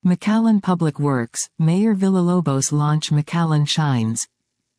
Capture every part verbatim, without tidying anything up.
McAllen Public Works, Mayor Villalobos launch McAllen Shines.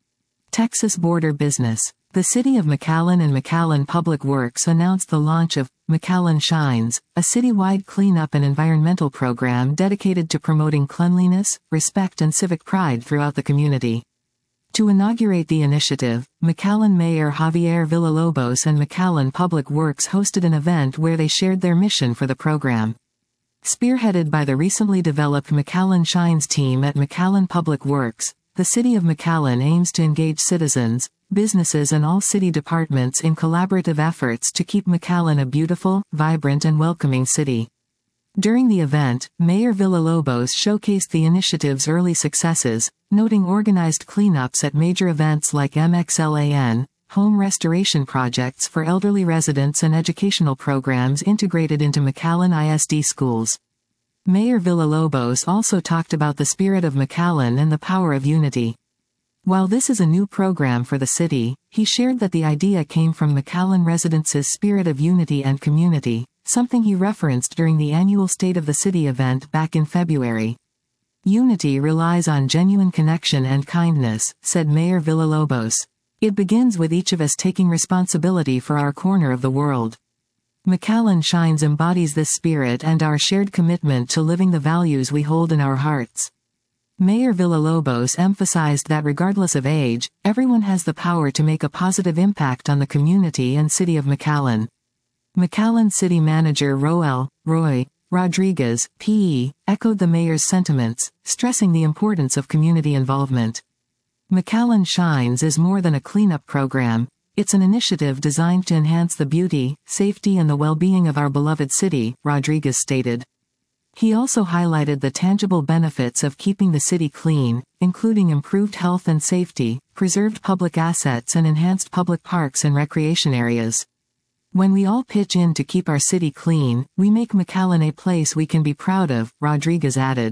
Texas Border Business. The City of McAllen and McAllen Public Works announced the launch of McAllen Shines, a citywide cleanup and environmental program dedicated to promoting cleanliness, respect and civic pride throughout the community. To inaugurate the initiative, McAllen Mayor Javier Villalobos and McAllen Public Works hosted an event where they shared their mission for the program. Spearheaded by the recently developed McAllen Shines team at McAllen Public Works, the City of McAllen aims to engage citizens, businesses and all city departments in collaborative efforts to keep McAllen a beautiful, vibrant and welcoming city. During the event, Mayor Villalobos showcased the initiative's early successes, noting organized cleanups at major events like M X L A N, home restoration projects for elderly residents and educational programs integrated into McAllen I S D schools. Mayor Villalobos also talked about the spirit of McAllen and the power of unity. While this is a new program for the city, he shared that the idea came from McAllen residents' spirit of unity and community, something he referenced during the annual State of the City event back in February. Unity relies on genuine connection and kindness, said Mayor Villalobos. It begins with each of us taking responsibility for our corner of the world. McAllen Shines embodies this spirit and our shared commitment to living the values we hold in our hearts. Mayor Villalobos emphasized that regardless of age, everyone has the power to make a positive impact on the community and city of McAllen. McAllen City Manager Roel, Roy, Rodriguez, P E, echoed the mayor's sentiments, stressing the importance of community involvement. McAllen Shines is more than a cleanup program, it's an initiative designed to enhance the beauty, safety and the well-being of our beloved city, Rodriguez stated. He also highlighted the tangible benefits of keeping the city clean, including improved health and safety, preserved public assets and enhanced public parks and recreation areas. When we all pitch in to keep our city clean, we make McAllen a place we can be proud of, Rodriguez added.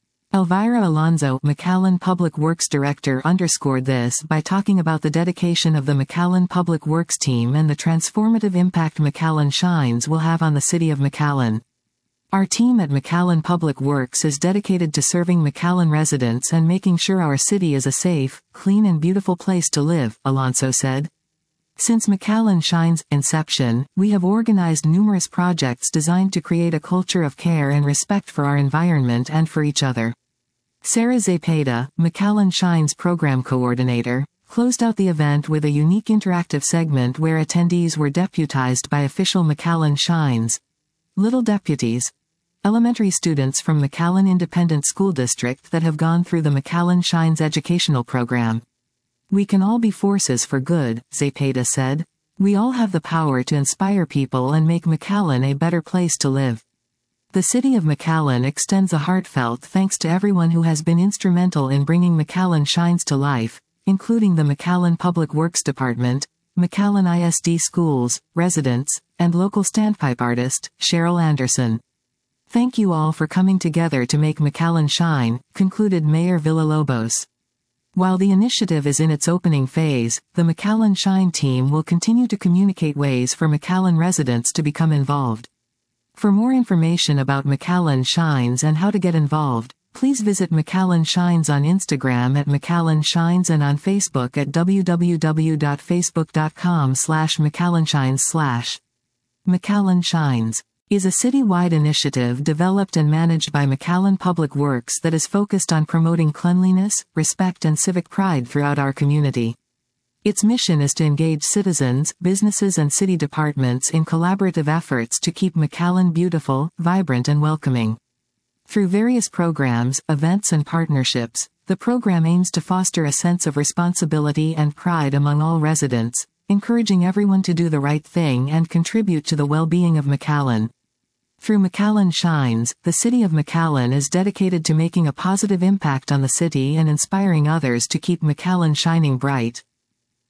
Elvira Alonzo, McAllen Public Works Director, underscored this by talking about the dedication of the McAllen Public Works team and the transformative impact McAllen Shines will have on the city of McAllen. Our team at McAllen Public Works is dedicated to serving McAllen residents and making sure our city is a safe, clean and beautiful place to live, Alonso said. Since McAllen Shines' inception, we have organized numerous projects designed to create a culture of care and respect for our environment and for each other. Sarah Zepeda, McAllen Shines Program Coordinator, closed out the event with a unique interactive segment where attendees were deputized by official McAllen Shines Little Deputies, elementary students from McAllen Independent School District that have gone through the McAllen Shines educational program. We can all be forces for good, Zepeda said. We all have the power to inspire people and make McAllen a better place to live. The City of McAllen extends a heartfelt thanks to everyone who has been instrumental in bringing McAllen Shines to life, including the McAllen Public Works Department, McAllen I S D schools, residents, and local standpipe artist, Cheryl Anderson. Thank you all for coming together to make McAllen shine, concluded Mayor Villalobos. While the initiative is in its opening phase, the McAllen Shine team will continue to communicate ways for McAllen residents to become involved. For more information about McAllen Shines and how to get involved, please visit McAllen Shines on Instagram at McAllen Shines and on Facebook at w w w dot facebook dot com slash McAllenShines slash. McAllen Shines is a citywide initiative developed and managed by McAllen Public Works that is focused on promoting cleanliness, respect and civic pride throughout our community. Its mission is to engage citizens, businesses and city departments in collaborative efforts to keep McAllen beautiful, vibrant and welcoming. Through various programs, events and partnerships, the program aims to foster a sense of responsibility and pride among all residents, encouraging everyone to do the right thing and contribute to the well-being of McAllen. Through McAllen Shines, the City of McAllen is dedicated to making a positive impact on the city and inspiring others to keep McAllen shining bright.